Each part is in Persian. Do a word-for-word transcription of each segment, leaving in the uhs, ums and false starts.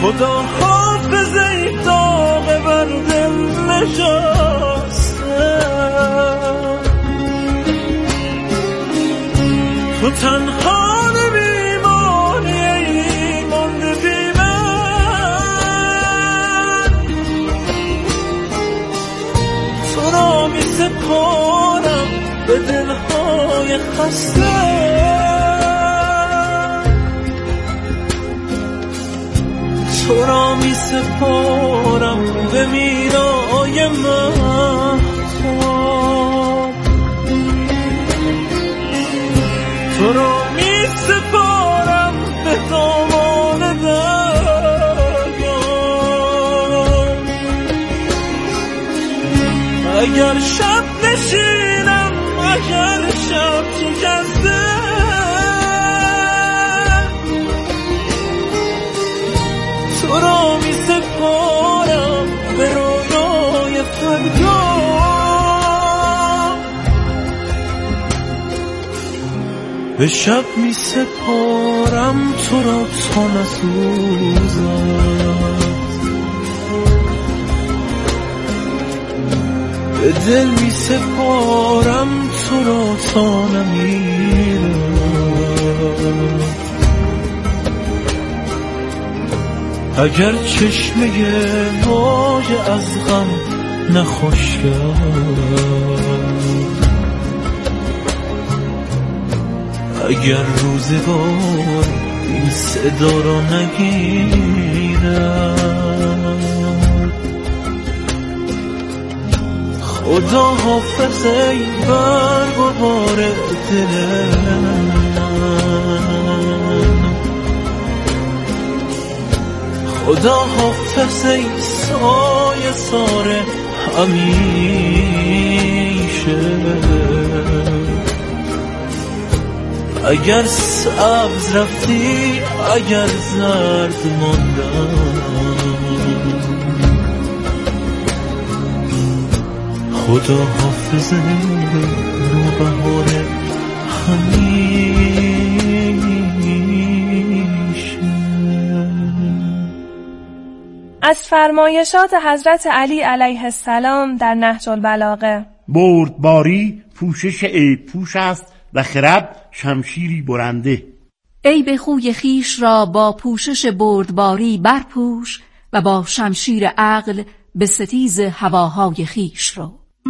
خدا حافظ ای داغ بر دل نشسته، تو تنها نمیمانی ای مانده بی من، تو را می سپارم به دلهای خسته، تو را می سپارم به میرای مهتاب، تو را می سپارم به دامان دریا. اگر شب نشینم، اگر شب شکسته، تو را می سپارم به رویای فردا. به شب می سپارم تو را تا نسوزد، به دل می سپارم تو را تا نمیرم. اگر چشمه موج از غم نخوش کرد، اگر روزگار این صدا را نگیرد، خدا حافظ ای برگ و بار دلم، خدا حافظ ای سایه سار همیشه. اگر سبز رفتی، اگر زرد ماندم، خدا حافظ نوبهار همیشه. از فرمایشات حضرت علی علیه السلام در نهج البلاغه: بردباری پوشش عیب پوش است و خرد شمشیری برنده. عیب خوی خیش را با پوشش بردباری برپوش و با شمشیر عقل به ستیز هواهای خیش رو.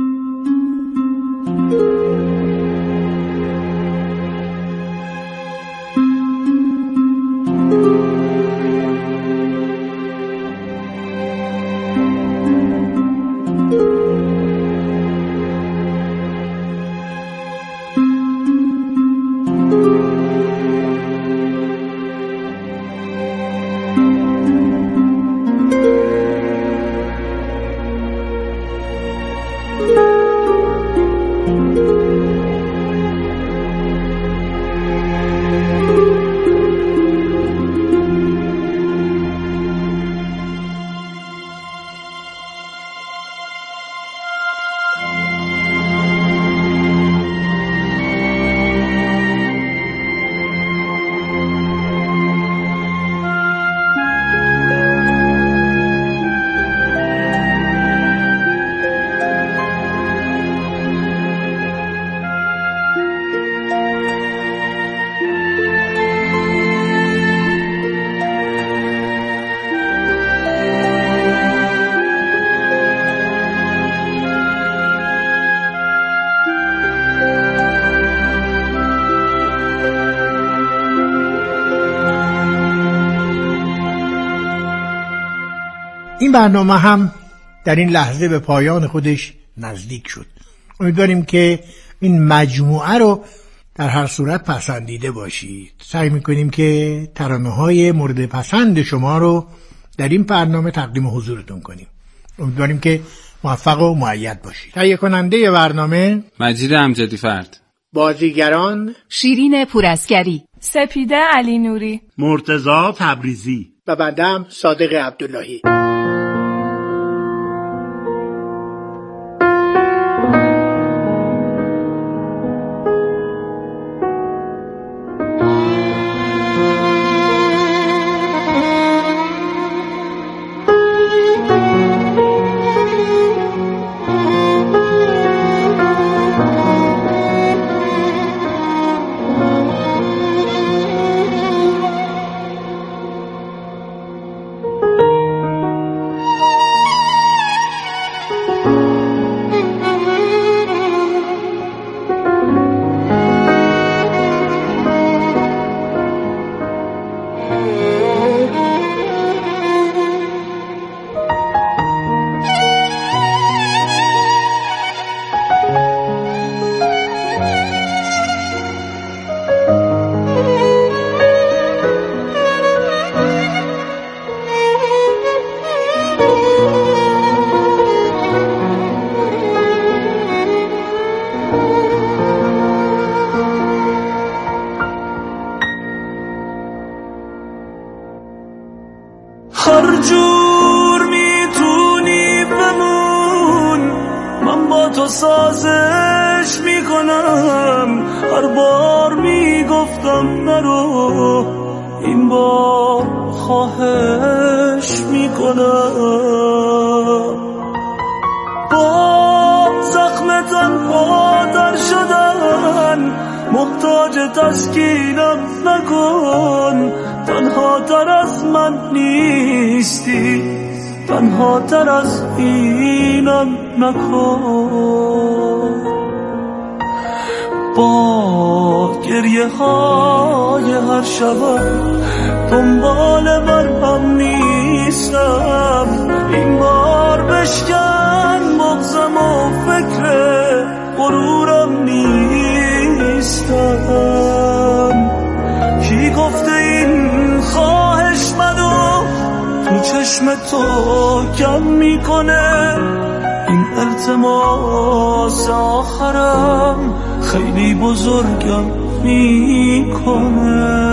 این برنامه هم در این لحظه به پایان خودش نزدیک شد. امیدواریم که این مجموعه رو در هر صورت پسندیده باشید. سعی میکنیم که ترانه‌های مورد پسند شما رو در این برنامه تقدیم حضورتون کنیم. امیدواریم که موفق و مؤید باشید. تهیه کننده برنامه مجید امجدی فرد، بازیگران شیرین پوراسگری، سپیده علی نوری، مرتضی تبریزی و بندم صادق عبداللهی. هر جور میتونی بمون، من با تو سازش میکنم. هر بار میگفتم نرو، این بار خواهش میکنم. با زخم تنها در شدن محتاج تسکینم نکن. تنها تر از من نیستی، تنها تر از اینم نکن. با گریه های هر شبم دنبال من هم نیستم. این بار بشکن بغضم و فکر غرورم نیستم. کی گفته این خواهش منو تو چشم تو کم میکنه؟ این التماس آخرم خیلی بزرگم میکنه.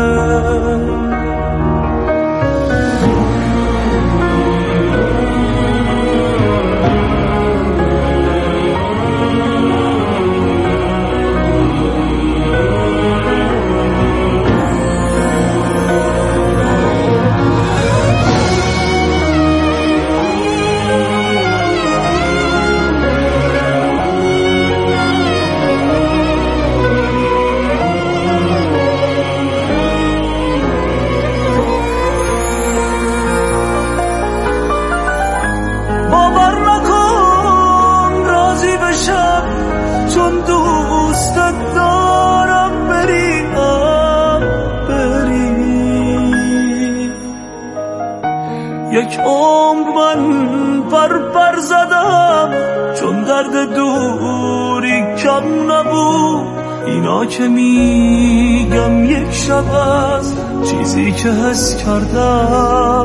یک عمر من پر پر زدم چون درد دوری کم نبود. اینا که میگم یک شب از چیزی که حس کردم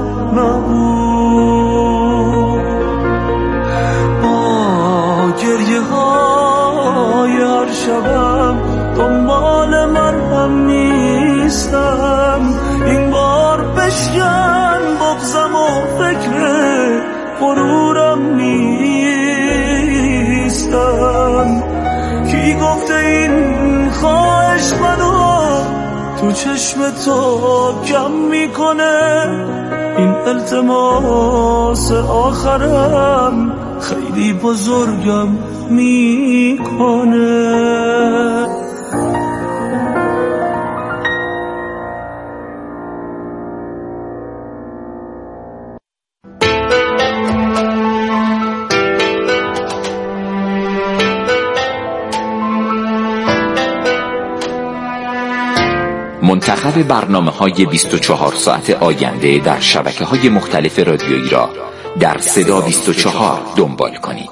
نبود. با گریه های هر شبم دنبال من هم نیستم. این بار بشکن بغضم و فکر غرورم نیستم. کی گفته این خواهش منو تو چشم تو کم میکنه؟ این التماس آخرم خیلی بزرگم میکنه. منتخب برنامه‌های بیست و چهار ساعت آینده در شبکه‌های مختلف رادیویی را در صدا بیست و چهار دنبال کنید.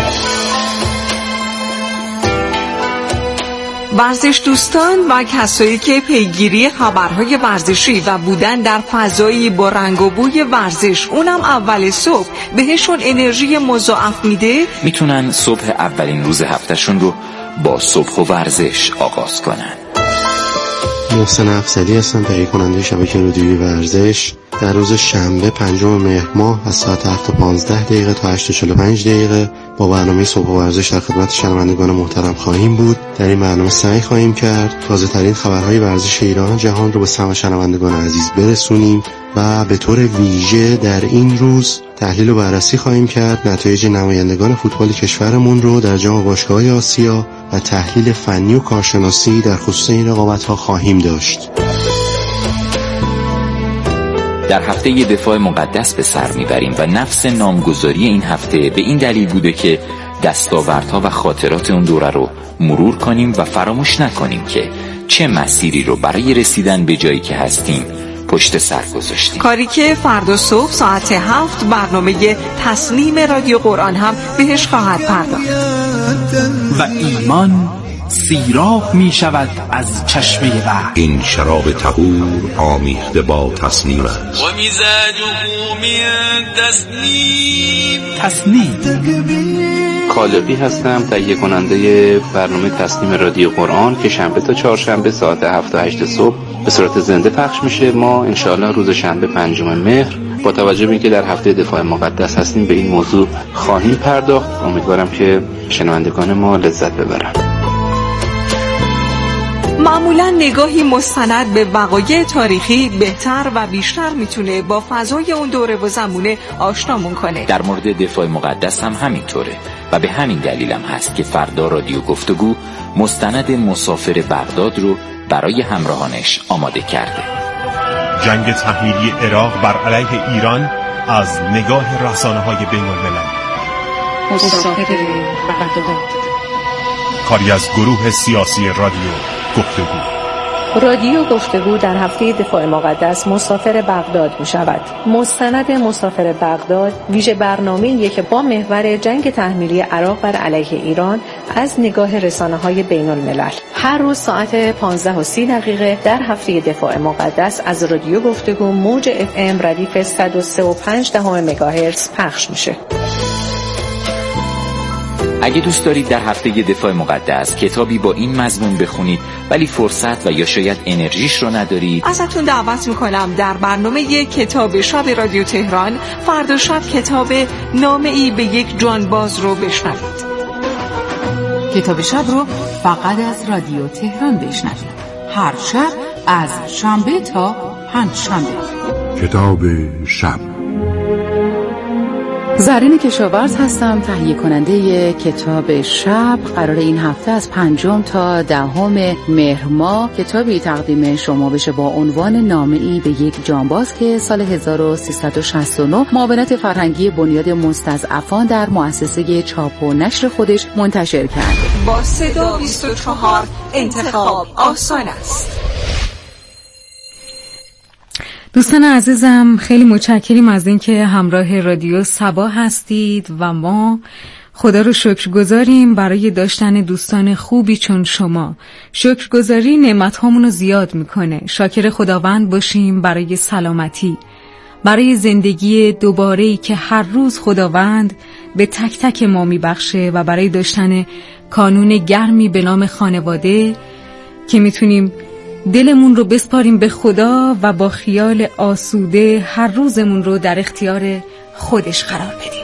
ورزش دوستان و کسایی که پیگیری خبرهای ورزشی و بودن در فضایی با رنگ و بوی ورزش اونم اول صبح بهشون انرژی مضاعف میده، میتونن صبح اولین روز هفتهشون رو با صبح و ورزش آغاز کنن. محسن افضلی هستم، تهیه کننده شبکه رادیویی ورزش. در روز شنبه پنجم مهر ماه از ساعت هفت و پانزده دقیقه تا هشت و چهل و پنج دقیقه با برنامه صبح و ورزش در خدمت شنوندگان محترم خواهیم بود. در این برنامه سعی خواهیم کرد تازه ترین خبرهای ورزش ایران جهان رو به سمع شنوندگان عزیز برسونیم و به طور ویژه در این روز تحلیل و بررسی خواهیم کرد نتایج نمایندگان فوتبال کشورمون رو در جام باشگاه‌های آسیا و تحلیل فنی و کارشناسی در خصوص این رقابت‌ها خواهیم داشت. در هفته یه دفاع مقدس به سر میبریم و نفس نامگذاری این هفته به این دلیل بوده که دستاوردها و خاطرات اون دوره رو مرور کنیم و فراموش نکنیم که چه مسیری رو برای رسیدن به جایی که هستیم پشت سر گذاشتیم. کاری که فردا صبح ساعت هفت برنامه تسلیم رادیو قرآن هم بهش خواهد پرداخت. و ایمان سیراب می شود از چشمه وحی. این شراب طهور آمیخته با تصنیم است. و مزاجه من تسنیم. تصنیم. کالقی هستم، تهیه کننده برنامه تصنیم رادیو قرآن که شنبه تا چهارشنبه ساعت هفت تا هشت صبح به صورت زنده پخش میشه. ما انشاءالله روز شنبه پنجم مهر با توجه به اینکه در هفته دفاع مقدس هستیم به این موضوع خواهیم پرداخت. امیدوارم که شنوندگان ما لذت ببرن. معمولا نگاهی مستند به وقایع تاریخی بهتر و بیشتر میتونه با فضای اون دوره و زمونه آشنامون کنه. در مورد دفاع مقدس هم همینطوره و به همین دلیل هم هست که فردا رادیو گفتگو مستند مسافر بغداد رو برای همراهانش آماده کرده. جنگ تحمیلی عراق بر علیه ایران از نگاه رسانه‌های بین‌المللی. مسافر بغداد، کاری از گروه سیاسی رادیو گفتگو. رادیو گفتگو در هفته دفاع مقدس مسافر بغداد می شود. مستند مسافر بغداد ویژه برنامه‌ایه که با محور جنگ تحمیلی عراق بر علیه ایران از نگاه رسانه‌های بین‌الملل هر روز ساعت پانزده و سی دقیقه در هفته دفاع مقدس از رادیو گفتگو موج اف ام ردیف صد و سه و پنج دهم مگاهرتز پخش میشه. اگه دوست دارید در هفته دفاع مقدس کتابی با این مضمون بخونید ولی فرصت و یا شاید انرژیش رو ندارید، ازتون دعوت میکنم در برنامه کتاب شب رادیو تهران فردا شب کتاب نامه‌ای به یک جانباز رو بشنوید. کتاب شب رو فقط از رادیو تهران بشنوید. هر شب از شنبه تا پنج شنبه. کتاب شب. زرین کشاورز هستم، تهیه کننده کتاب شب. قرار این هفته از پنجم تا دهم مهر ماه کتابی تقدیم شما بشه با عنوان نامه‌ای به یک جانباز که سال هزار و سیصد و شصت و نه معاونت فرهنگی بنیاد مستضعفان در مؤسسه چاپ و نشر خودش منتشر کرده. با صدا بیست و چهار انتخاب آسان است. دوستان عزیزم، خیلی متشکریم از اینکه همراه رادیو صبا هستید و ما خدا رو شکرگزاریم برای داشتن دوستان خوبی چون شما. شکرگزاری نعمت‌هامون رو زیاد میکنه. شاکر خداوند باشیم برای سلامتی، برای زندگی دوباره‌ای که هر روز خداوند به تک تک ما میبخشه و برای داشتن کانون گرمی به نام خانواده که میتونیم دلمون رو بسپاریم به خدا و با خیال آسوده هر روزمون رو در اختیار خودش قرار بدیم.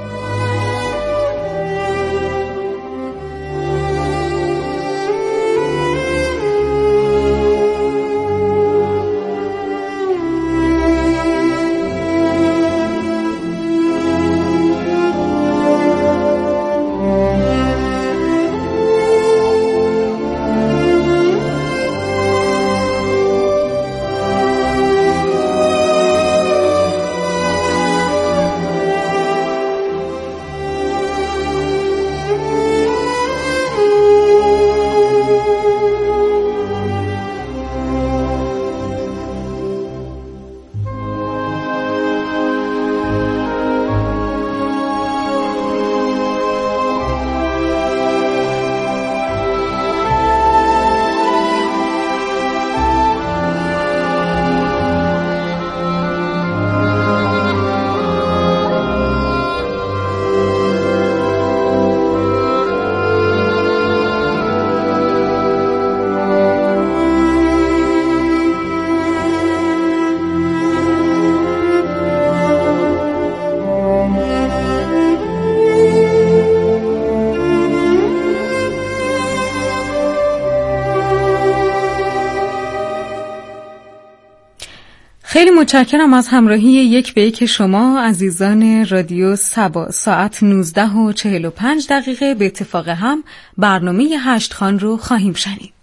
خیلی متشکرم از همراهی یک به یک شما عزیزان رادیو صبا. ساعت نوزده و چهل و پنج دقیقه به اتفاق هم برنامه هشت خان رو خواهیم شنید.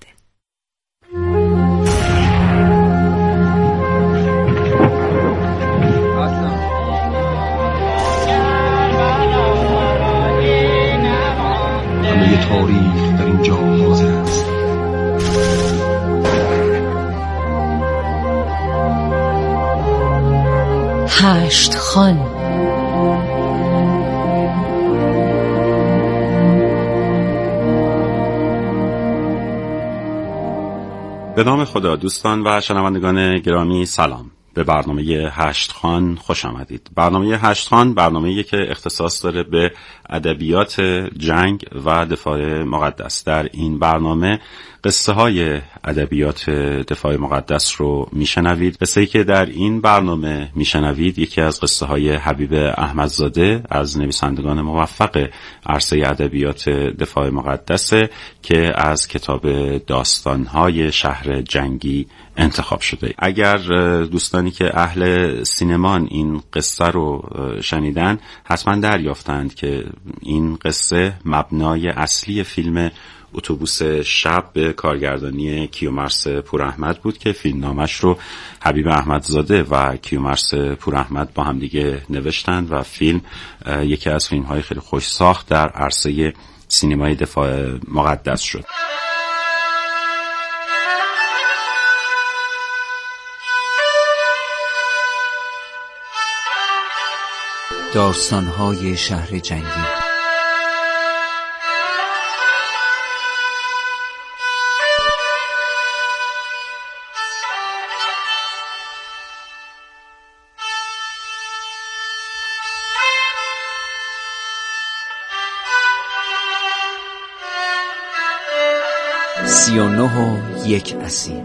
همه تاریخ در اینجا حاضر است. هشت خان. به نام خدا. دوستان و شنوندگان گرامی سلام. به برنامه هشت خان خوش آمدید. برنامه هشت خان برنامه‌ای که اختصاص داره به ادبیات جنگ و دفاع مقدس. در این برنامه قصه های ادبیات دفاع مقدس رو میشنوید. قصه‌ای که در این برنامه میشنوید یکی از قصه های حبیب احمدزاده از نویسندگان موفق عرصه ادبیات دفاع مقدسه که از کتاب داستان‌های شهر جنگی انتخاب شده. اگر دوستانی که اهل سینمان این قصه رو شنیدن حتما دریافتند که این قصه مبنای اصلی فیلم اتوبوس شب به کارگردانی کیومرث پوراحمد بود که فیلم نامش رو حبیب احمدزاده و کیومرث پوراحمد با هم دیگه نوشتند و فیلم یکی از فیلم‌های خیلی خوش ساخت در عرصه سینمای دفاع مقدس شد. داستان‌های شهر جنگی. سی و نه و یک اسیر.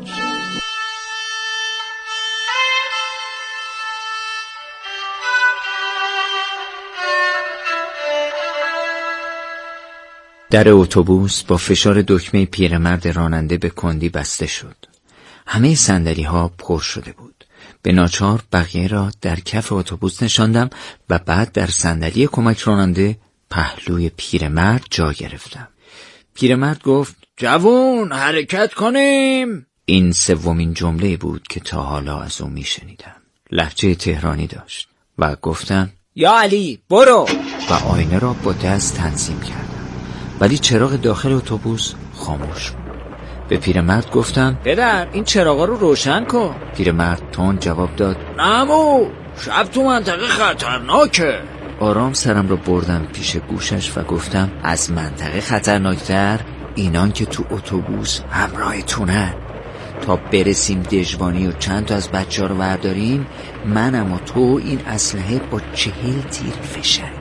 در اتوبوس با فشار دکمه پیرمرد راننده به کندی بسته شد. همه صندلی ها پر شده بود. به ناچار بقیه را در کف اتوبوس نشاندم و بعد در صندلی کمک راننده پهلوی پیرمرد جا گرفتم. پیرمرد گفت جوون حرکت کنیم. این سومین جمله بود که تا حالا از او می شنیدم. لهجه تهرانی داشت و گفتم یا علی برو و آینه را با دست تنظیم کردم. ولی چراغ داخل اتوبوس خاموش بود. به پیرمرد گفتم پدر این چراغا رو روشن کن. پیرمرد تند جواب داد عمو شب تو منطقه خطرناکه. آرام سرم رو بردم پیش گوشش و گفتم از منطقه خطرناکتر اینان که تو اتوبوس همراهتونن. تا برسیم دژبانی و چند تا از بچه ها رو برداریم منم و تو این اسلحه با چهل تیر فشنگ.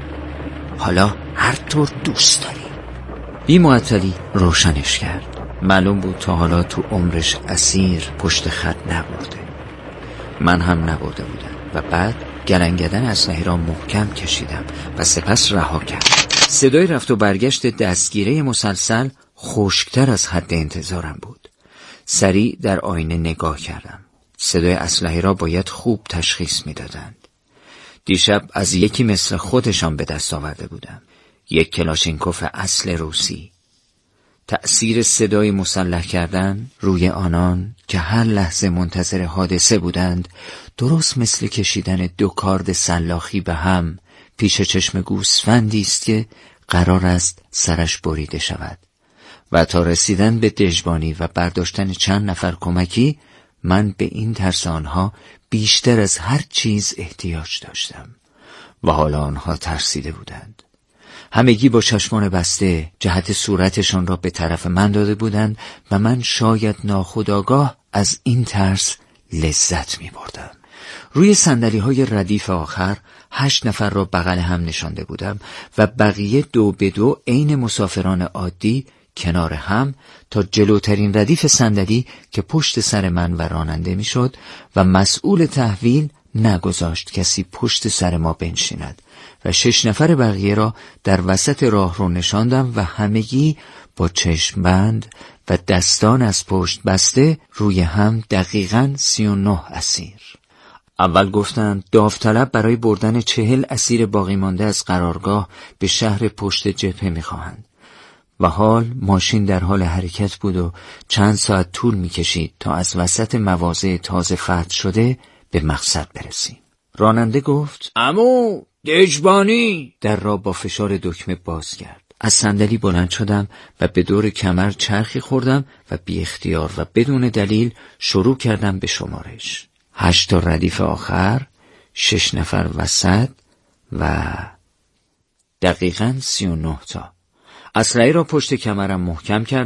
حالا هر طور دوست داری. بی معطلی روشنش کرد. معلوم بود تا حالا تو عمرش اسیر پشت خط نبرده. من هم نبرده بودم و بعد گلنگدن اسلحه را محکم کشیدم و سپس رها کردم. صدای رفت و برگشت دستگیره مسلسل خشکتر از حد انتظارم بود. سریع در آینه نگاه کردم. صدای اسلحه را باید خوب تشخیص میدادند. دیشب از یکی مثل خودشان به دست آورده بودم. یک کلاشینکوف اصل روسی. تأثیر صدای مسلح کردن روی آنان که هر لحظه منتظر حادثه بودند درست مثل کشیدن دو کارد سلاخی به هم پیش چشم گوسفندی است که قرار است سرش بریده شود و تا رسیدن به دژبانی و برداشتن چند نفر کمکی من به این ترس آنها بیشتر از هر چیز احتیاج داشتم و حالا آنها ترسیده بودند. همگی با چشمان بسته جهت صورتشان را به طرف من داده بودند و من شاید ناخودآگاه از این ترس لذت می بردم. روی صندلی های ردیف آخر هشت نفر را بغل هم نشانده بودم و بقیه دو به دو عین مسافران عادی کنار هم تا جلوترین ردیف صندلی که پشت سر من و راننده می شد و مسئول تحویل نگذاشت کسی پشت سر ما بنشیند و شش نفر بقیه را در وسط راه رو نشاندم و همگی با چشم بند و دستان از پشت بسته روی هم دقیقاً سی و نه اسیر. اول گفتند داوطلب برای بردن چهل اسیر باقی مانده از قرارگاه به شهر پشت جبهه می‌خواهند. و حال ماشین در حال حرکت بود و چند ساعت طول می‌کشید تا از وسط مواضع تازه فتح شده به مقصد برسیم. راننده گفت عمو دژبانی. در را با فشار دکمه باز کرد. از صندلی بلند شدم و به دور کمر چرخی خوردم و بی اختیار و بدون دلیل شروع کردم به شمارش. هشت تا ردیف آخر، شش نفر وسط و دقیقاً سی و نه تا. اسلحه را پشت کمرم محکم کردم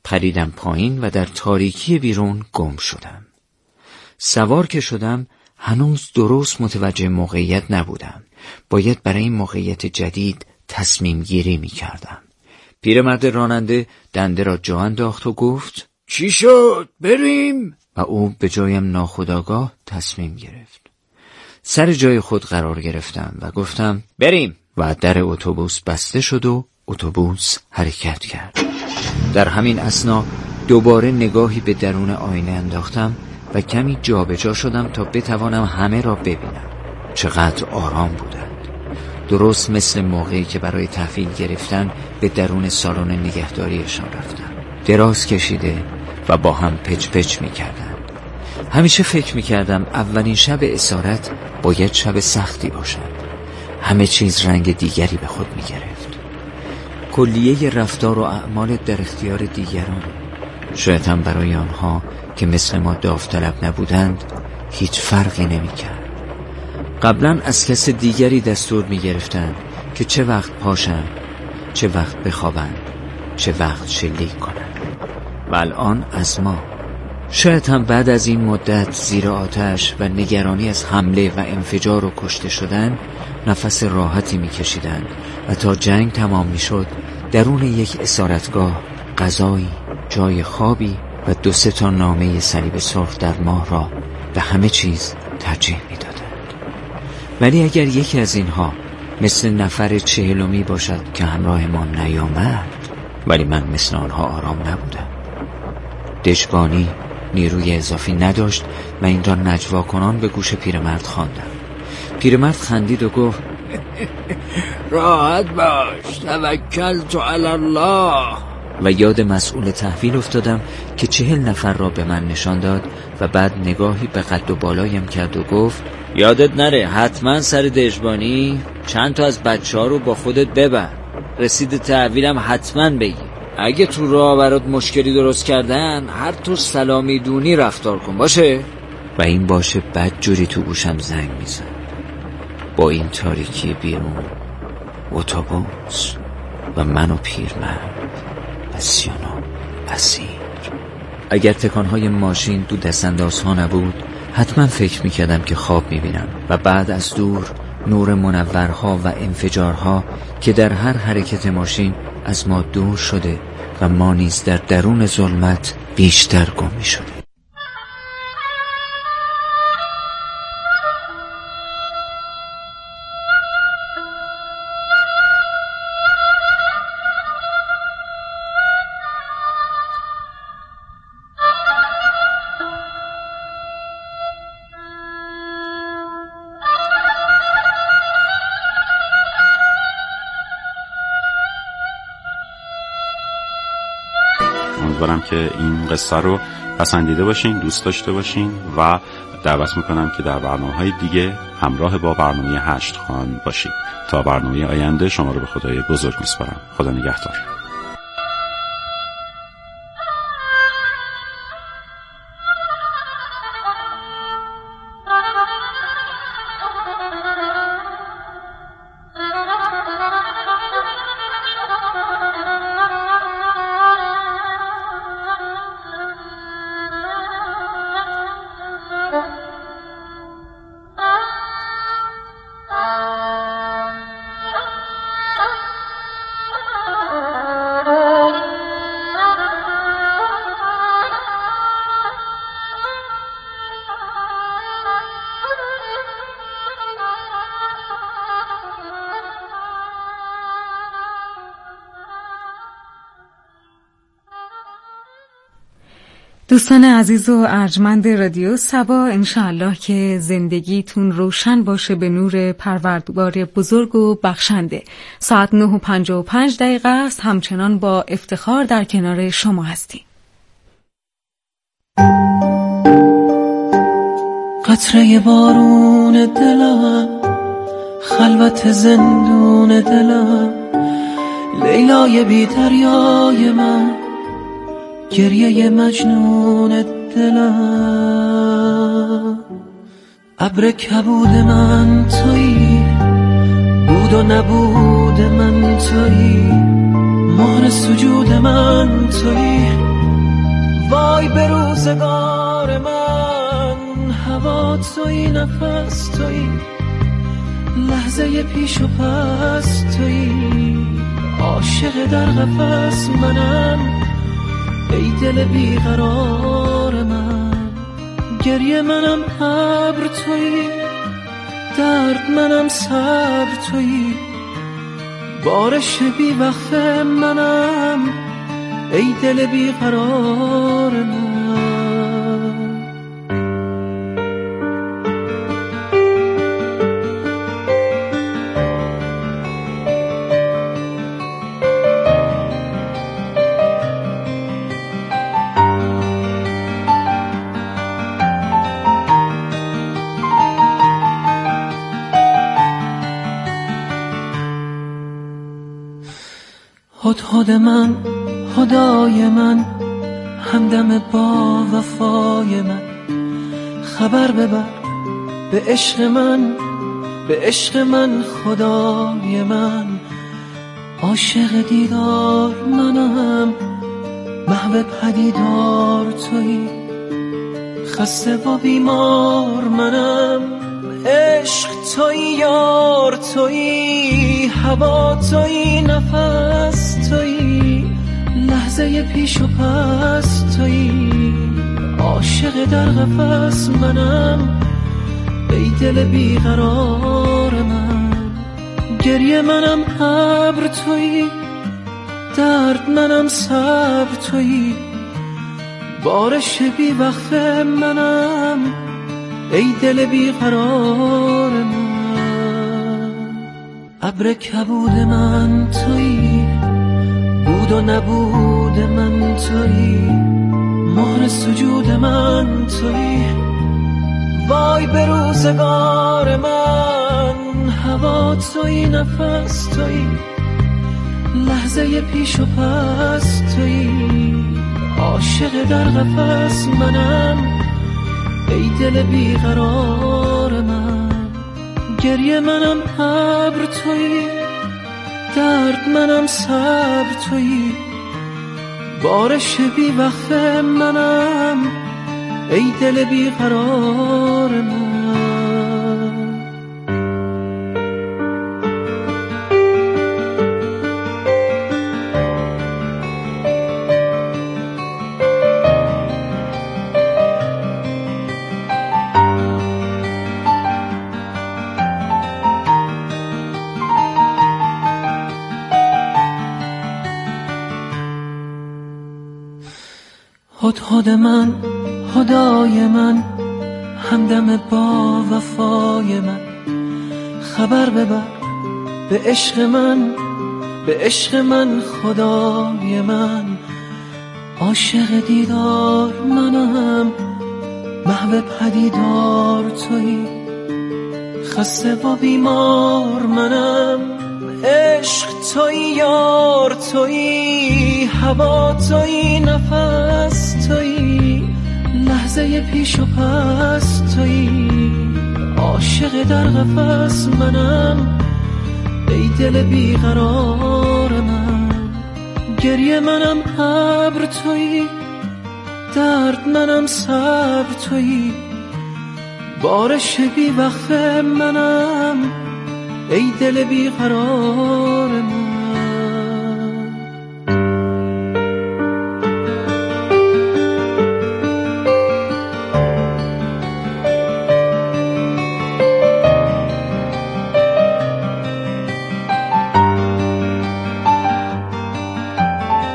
پریدم پایین و در تاریکی بیرون گم شدم. سوار که شدم هنوز درست متوجه موقعیت نبودم. باید برای این موقعیت جدید تصمیم گیری می کردم. پیرمرد راننده دنده را جا انداخت و گفت چی شد؟ بریم؟ و او به جایم ناخودآگاه تصمیم گرفت. سر جای خود قرار گرفتم و گفتم بریم و در اتوبوس بسته شد و اتوبوس حرکت کرد. در همین اثنا دوباره نگاهی به درون آینه انداختم و کمی جابجا شدم تا بتوانم همه را ببینم. چقدر آرام بودند. درست مثل موقعی که برای تحویل گرفتن به درون سالن نگهداریشان رفتم. دراز کشیده و با هم پچ پچ می کردن. همیشه فکر می کردم اولین شب اسارت باید شب سختی باشد. همه چیز رنگ دیگری به خود می گرفت. کلیه رفتار و اعمال در اختیار دیگران. شاید هم برای آنها که مثل ما داوطلب نبودند هیچ فرقی نمی کرد. قبلا از کس دیگری دستور می گرفتند که چه وقت پاشند، چه وقت بخوابند، چه وقت شلیک کنند. و الان از ما. شاید هم بعد از این مدت زیر آتش و نگرانی از حمله و انفجار و کشته شدن نفس راحتی می کشیدند و تا جنگ تمام می شد درون یک اسارتگاه غذایی، جای خوابی و دو سه تا نامه صلیب سرخ در ماه را به همه چیز ترجیح می دادند. ولی اگر یکی از اینها مثل نفر چهلمی باشد که همراه ما نیامد، ولی من مثل آنها آرام نبودم. دژبانی نیروی اضافی نداشت و این را نجوا کنان به گوش پیرمرد خواندم. پیرمرد خندید و گفت راحت باش، توکلت علی الله. و یاد مسئول تحویل افتادم که چهل نفر را به من نشان داد و بعد نگاهی به قد و بالایم کرد و گفت یادت نره حتما سر دژبانی چند تا از بچه ها رو با خودت ببر، رسید تحویلم حتما بگیر. اگه تو راه برات مشکلی درست کردن هر طور سلامی دونی رفتار کن، باشه؟ و این باشه بد جوری تو گوشم زنگ میزد. با این تاریکی بیرون، اتوبوس و من و پیرمرد و سیانا اسیر. اگر تکانهای ماشین دو دستانداز ها نبود حتما فکر میکردم که خواب میبینم و بعد از دور نور منورها و انفجارها که در هر حرکت ماشین از ما دور شده و ما نیز در درون ظلمت بیشتر گم میشدیم. امیدوارم که این قصه رو پسندیده باشین، دوست داشته باشین و دعوت میکنم که در برنامه‌های دیگه همراه با برنامه هشت خان باشید. تا برنامه آینده شما رو به خدای بزرگ میسپارم. خدا نگهدار. دوستان عزیز و ارجمند رادیو صبا، انشاءالله که زندگیتون روشن باشه به نور پروردگار بزرگ و بخشنده. ساعت نه و پنجاه و پنج دقیقه است. همچنان با افتخار در کنار شما هستیم. قطره بارون دلم، خلوت زندون دلم، لیلای بی دریای من، گریه مجنون دلم. ابر کبود من تویی، بود و نبود من تویی، مهر سجود من تویی، وای به روزگار من، هوا تویی، نفس تویی، لحظه پیش و پس تویی، عاشق در قفس منم، ای دل بیقرار من. گریه منم ابر تویی، درد منم صبر تویی، بارش بی وقت منم، ای دل بیقرار من. هدهد من، خدای من، همدم با وفای من، خبر ببر به عشق من، به عشق من خدای من. عاشق دیدار منم، محو پدیدار تویی، خسته و بیمار منم، عشق تویی، یار تویی، هوا تویی، نفس تویی، لحظه پیش و پس تویی، عاشق در قفس منم، ای دل بیقرار من. گریه منم ابر تویی، درد منم صبر تویی، بارش بی وقت منم، ای دل بیقرار من. ابر کبود من تویی، بود و نبود من تویی، مهر سجود من تویی، وای به روزگار من، هوا تویی، نفس تویی، لحظه پیش و پس تویی، عاشق در قفس منم، ای دل بیقرار من. گریه منم ابر تویی، درد منم صبر تویی، بارش بی وقت منم، ای دل بیقرار من. هدهد من، خدای من، همدم با وفای من، خبر ببر به عشق من، به عشق من خدای من. عاشق دیدار منم، محو پدیدار تویی، خسته و بیمار منم، عشق تویی، یار تویی، هوا تویی، نفس تویی، لحظه پیش و پس تویی، عاشق در قفس منم، ای دل بیقرار من. گریه منم ابر تویی، درد منم صبر تویی، بارش بی وقت منم، ای دل بیقرار من.